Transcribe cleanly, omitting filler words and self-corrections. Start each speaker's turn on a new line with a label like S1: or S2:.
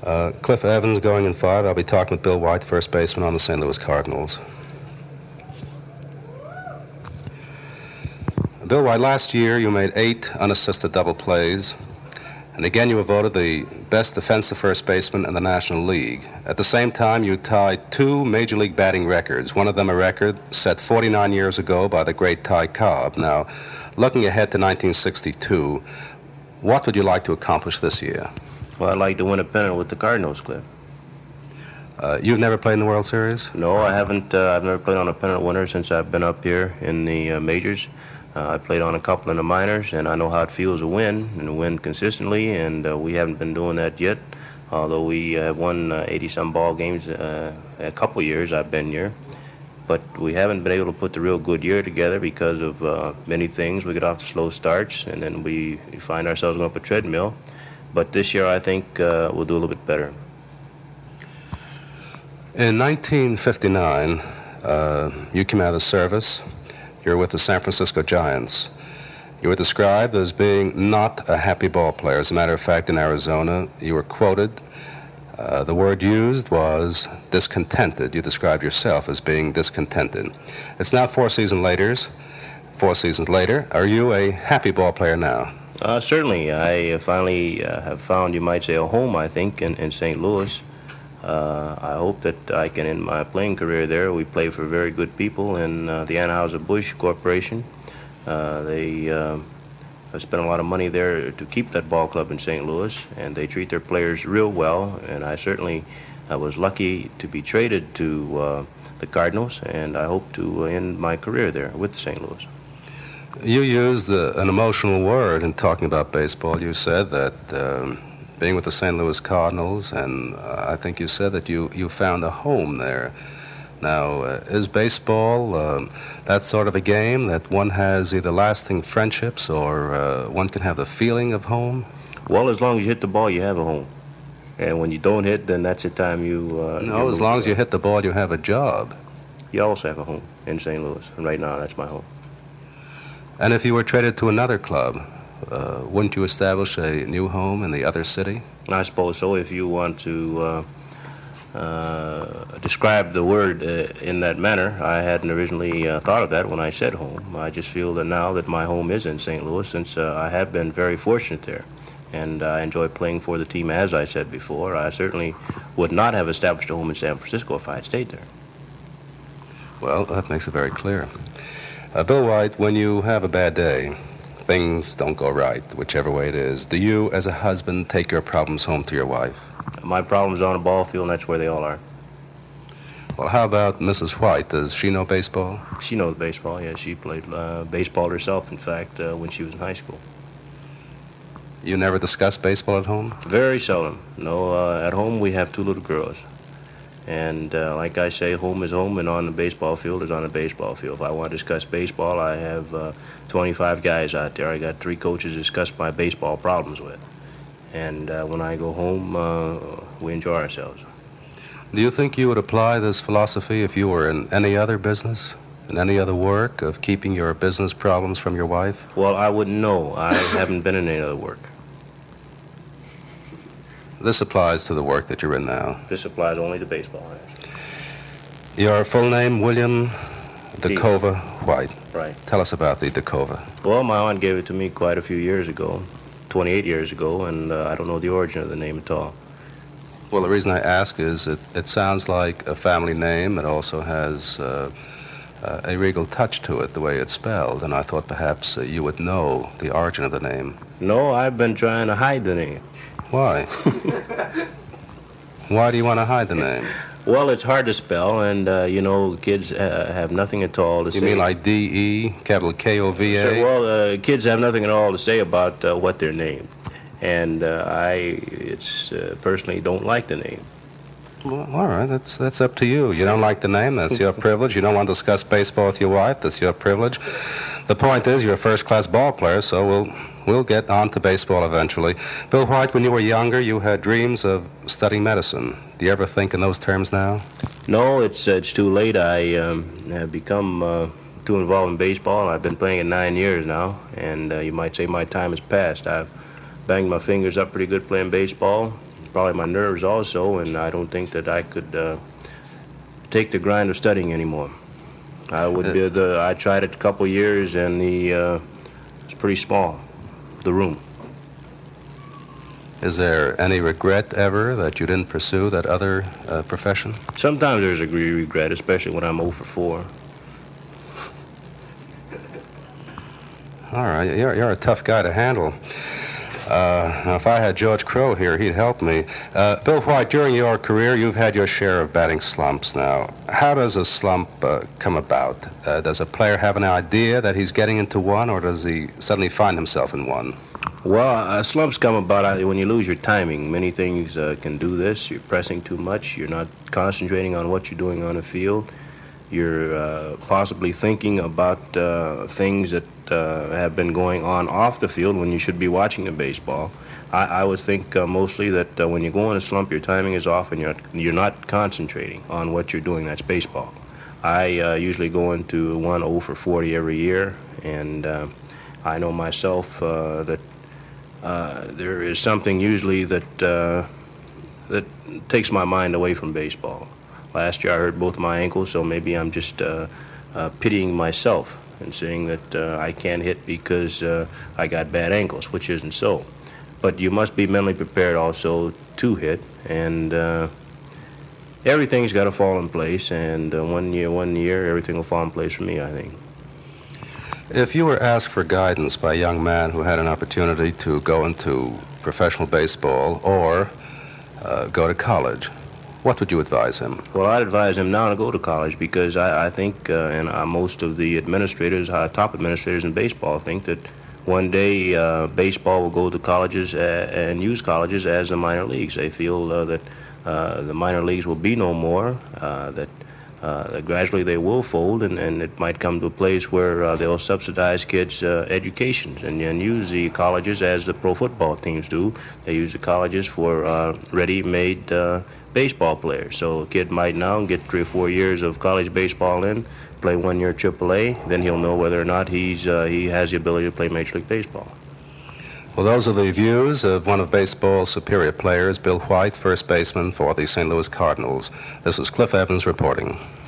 S1: Cliff Evans going in 5. I'll be talking with Bill White, first baseman on the St. Louis Cardinals. Bill White, last year you made 8 unassisted double plays, and again you were voted the best defensive first baseman in the National League. At the same time, you tied 2 Major League batting records, one of them a record set 49 years ago by the great Ty Cobb. Now, looking ahead to 1962, what would you like to accomplish this year?
S2: Well, I'd like to win a pennant with the Cardinals, Cliff.
S1: You've never played in the World Series?
S2: No, I haven't. I've never played on a pennant winner since I've been up here in the majors. I played on a couple in the minors, and I know how it feels to win, and to win consistently, and we haven't been doing that yet, although we have won 80-some ball games a couple years I've been here. But we haven't been able to put the real good year together because of many things. We get off to slow starts, and then we find ourselves going up a treadmill. But this year, I think we'll do a little bit better.
S1: In 1959, you came out of the service. You were with the San Francisco Giants. You were described as being not a happy ball player. As a matter of fact, in Arizona, you were quoted. The word used was discontented. You described yourself as being discontented. It's now 4 seasons later. Are you a happy ball player now?
S2: Certainly. I finally have found, you might say, a home, I think, in St. Louis. I hope that I can end my playing career there. We play for very good people in the Anheuser-Busch Corporation. They have spent a lot of money there to keep that ball club in St. Louis, and they treat their players real well, and I certainly was lucky to be traded to the Cardinals, and I hope to end my career there with St. Louis.
S1: You used an emotional word in talking about baseball. You said that being with the St. Louis Cardinals, and I think you said that you found a home there. Now, is baseball that sort of a game that one has either lasting friendships or one can have the feeling of home?
S2: Well, as long as you hit the ball, you have a home. And when you don't hit, then that's the time you...
S1: no, as long as you hit the ball, you have a job.
S2: You also have a home in St. Louis, and right now that's my home.
S1: And if you were traded to another club, wouldn't you establish a new home in the other city?
S2: I suppose so. If you want to describe the word in that manner, I hadn't originally thought of that when I said home. I just feel that now that my home is in St. Louis, since I have been very fortunate there, and I enjoy playing for the team, as I said before. I certainly would not have established a home in San Francisco if I had stayed there.
S1: Well, that makes it very clear. Bill White, when you have a bad day, things don't go right, whichever way it is, do you, as a husband, take your problems home to your wife?
S2: My problems are on the ball field, and that's where they all are.
S1: Well, how about Mrs. White? Does she know baseball?
S2: She knows baseball, yes. She played baseball herself, in fact, when she was in high school.
S1: You never discuss baseball at home?
S2: Very seldom. No, at home we have 2 little girls. And like I say, home is home, and on the baseball field is on the baseball field. If I want to discuss baseball, I have 25 guys out there. I got 3 coaches to discuss my baseball problems with. And when I go home, we enjoy ourselves.
S1: Do you think you would apply this philosophy if you were in any other business, in any other work, of keeping your business problems from your wife?
S2: Well, I wouldn't know. I haven't been in any other work.
S1: This applies to the work that you're in now.
S2: This applies only to baseball.
S1: Your full name, William Decova White.
S2: Right.
S1: Tell us about the Decova.
S2: Well, my aunt gave it to me quite a few years ago, 28 years ago, and I don't know the origin of the name at all.
S1: Well, the reason I ask is it sounds like a family name. It also has a regal touch to it, the way it's spelled, and I thought perhaps you would know the origin of the name.
S2: No, I've been trying to hide the name.
S1: Why? Why do you want to hide the name?
S2: Well, it's hard to spell, and, kids have nothing at all to say.
S1: You mean like D-E, capital K-O-V-A?
S2: Sure, well, kids have nothing at all to say about what they're named. And I personally don't like the name.
S1: Well, all right, that's up to you. You don't like the name, that's your privilege. You don't want to discuss baseball with your wife, that's your privilege. The point is, you're a first-class ball player, so we'll get on to baseball eventually. Bill White, when you were younger, you had dreams of studying medicine. Do you ever think in those terms now?
S2: No, it's too late. I have become too involved in baseball. I've been playing it 9 years now, and you might say my time has passed. I've banged my fingers up pretty good playing baseball, probably my nerves also, and I don't think that I could take the grind of studying anymore. I tried it a couple years, and it's pretty small, the room.
S1: Is there any regret ever that you didn't pursue that other profession?
S2: Sometimes there's a regret, especially when I'm 0 for 4.
S1: All right, you're a tough guy to handle. Now, if I had George Crowe here, he'd help me. Bill White, during your career, you've had your share of batting slumps now. How does a slump come about? Does a player have an idea that he's getting into one, or does he suddenly find himself in one?
S2: Well, slumps come about when you lose your timing. Many things can do this. You're pressing too much. You're not concentrating on what you're doing on the field. You're possibly thinking about things that have been going on off the field when you should be watching the baseball. I would think mostly that when you go in a slump, your timing is off and you're not concentrating on what you're doing. That's baseball. I usually go into 0 for 40 every year, and I know myself that there is something usually that takes my mind away from baseball. Last year I hurt both my ankles, so maybe I'm just pitying myself and saying that I can't hit because I got bad ankles, which isn't so. But you must be mentally prepared also to hit, and everything's got to fall in place, and one year, everything will fall in place for me, I think.
S1: If you were asked for guidance by a young man who had an opportunity to go into professional baseball or go to college, what would you advise him?
S2: Well, I'd advise him now to go to college because I think, and most of the administrators, top administrators in baseball, think that one day baseball will go to colleges and use colleges as the minor leagues. They feel that the minor leagues will be no more, that gradually they will fold, and it might come to a place where they'll subsidize kids' educations and use the colleges as the pro football teams do. They use the colleges for ready-made baseball players. So a kid might now get 3 or 4 years of college baseball in, play 1 year AAA, then he'll know whether or not he has the ability to play Major League Baseball.
S1: Well, those are the views of one of baseball's superior players, Bill White, first baseman for the St. Louis Cardinals. This is Cliff Evans reporting.